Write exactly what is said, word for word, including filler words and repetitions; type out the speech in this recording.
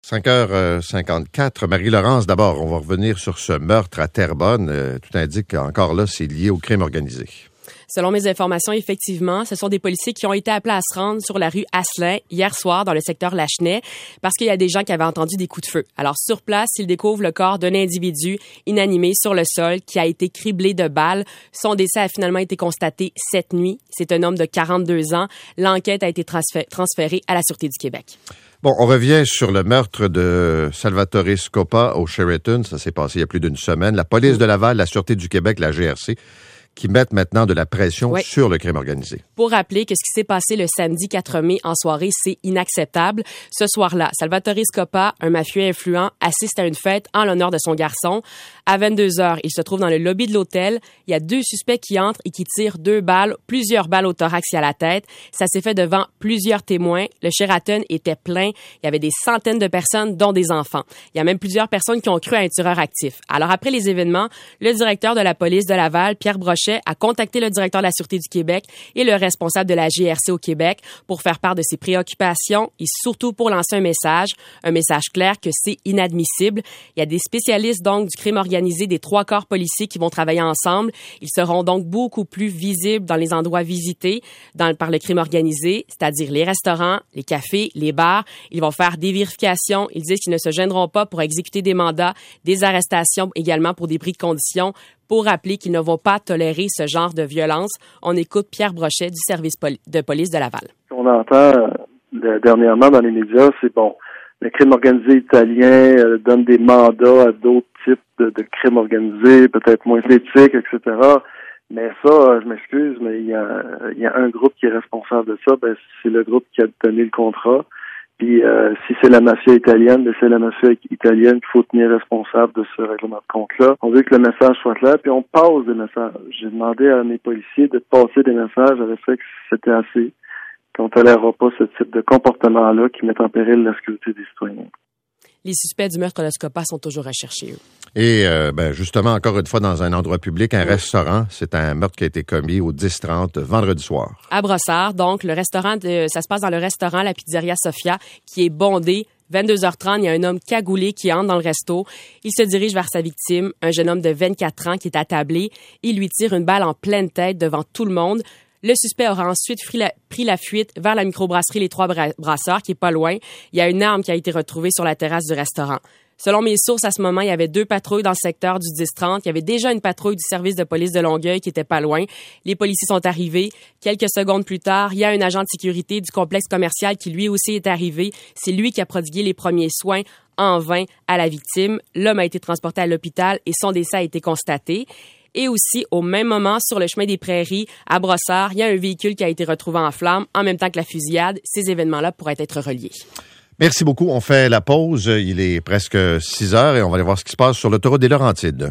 cinq heures cinquante-quatre. Marie-Laurence, d'abord, on va revenir sur ce meurtre à Terrebonne. Euh, tout indique qu'encore là, c'est lié au crime organisé. Selon mes informations, effectivement, ce sont des policiers qui ont été appelés à se rendre sur la rue Asselin hier soir dans le secteur Lachenay parce qu'il y a des gens qui avaient entendu des coups de feu. Alors, sur place, ils découvrent le corps d'un individu inanimé sur le sol qui a été criblé de balles. Son décès a finalement été constaté cette nuit. C'est un homme de quarante-deux ans. L'enquête a été transfé- transférée à la Sûreté du Québec. Bon, on revient sur le meurtre de Salvatore Scopa au Sheraton. Ça s'est passé il y a plus d'une semaine. La police de Laval, la Sûreté du Québec, la G R C, qui mettent maintenant de la pression oui. sur le crime organisé. Pour rappeler que ce qui s'est passé le samedi quatre mai en soirée, c'est inacceptable. Ce soir-là, Salvatore Scopa, un mafieux influent, assiste à une fête en l'honneur de son garçon. À vingt-deux heures, il se trouve dans le lobby de l'hôtel. Il y a deux suspects qui entrent et qui tirent deux balles, plusieurs balles au thorax et à la tête. Ça s'est fait devant plusieurs témoins. Le Sheraton était plein. Il y avait des centaines de personnes, dont des enfants. Il y a même plusieurs personnes qui ont cru à un tireur actif. Alors, après les événements, le directeur de la police de Laval, Pierre Brochet, a contacté le directeur de la Sûreté du Québec et le responsable de la G R C au Québec pour faire part de ses préoccupations et surtout pour lancer un message, un message clair que c'est inadmissible. Il y a des spécialistes donc du crime organisé des trois corps policiers qui vont travailler ensemble. Ils seront donc beaucoup plus visibles dans les endroits visités dans, par le crime organisé, c'est-à-dire les restaurants, les cafés, les bars. Ils vont faire des vérifications. Ils disent qu'ils ne se gêneront pas pour exécuter des mandats, des arrestations également pour des bris de conditions, pour rappeler qu'ils ne vont pas tolérer ce genre de violence. On écoute Pierre Brochet du service poli- de police de Laval. Ce qu'on entend euh, dernièrement dans les médias, c'est bon, le crime organisé italien euh, donne des mandats à d'autres types de, de crimes organisés, peut-être moins éthiques, et cetera. Mais ça, euh, je m'excuse, mais il y a, il y a un groupe qui est responsable de ça, ben c'est le groupe qui a donné le contrat. Puis euh, si c'est la mafia italienne, ben c'est la mafia italienne qu'il faut tenir responsable de ce règlement de compte-là. On veut que le message soit clair, puis on passe des messages. J'ai demandé à mes policiers de passer des messages avec fait que c'était assez, qu'on ne tolérera pas ce type de comportement-là qui met en péril la sécurité des citoyens. Les suspects du meurtre de Scopa sont toujours recherchés, eux. Et euh, ben justement, encore une fois, dans un endroit public, un oui. restaurant, c'est un meurtre qui a été commis au dix trente vendredi soir. À Brossard, donc, le restaurant, de, ça se passe dans le restaurant La Pizzeria Sofia, qui est bondé. vingt-deux heures trente, il y a un homme cagoulé qui entre dans le resto. Il se dirige vers sa victime, un jeune homme de vingt-quatre ans qui est attablé. Il lui tire une balle en pleine tête devant tout le monde. Le suspect aura ensuite pris la, pris la fuite vers la microbrasserie Les Trois Brasseurs, qui est pas loin. Il y a une arme qui a été retrouvée sur la terrasse du restaurant. Selon mes sources, à ce moment, il y avait deux patrouilles dans le secteur du dix trente. Il y avait déjà une patrouille du service de police de Longueuil qui était pas loin. Les policiers sont arrivés. Quelques secondes plus tard, il y a un agent de sécurité du complexe commercial qui lui aussi est arrivé. C'est lui qui a prodigué les premiers soins en vain à la victime. L'homme a été transporté à l'hôpital et son décès a été constaté. Et aussi, au même moment, sur le chemin des Prairies, à Brossard, il y a un véhicule qui a été retrouvé en flammes en même temps que la fusillade. Ces événements-là pourraient être reliés. Merci beaucoup. On fait la pause. Il est presque six heures et on va aller voir ce qui se passe sur l'autoroute des Laurentides.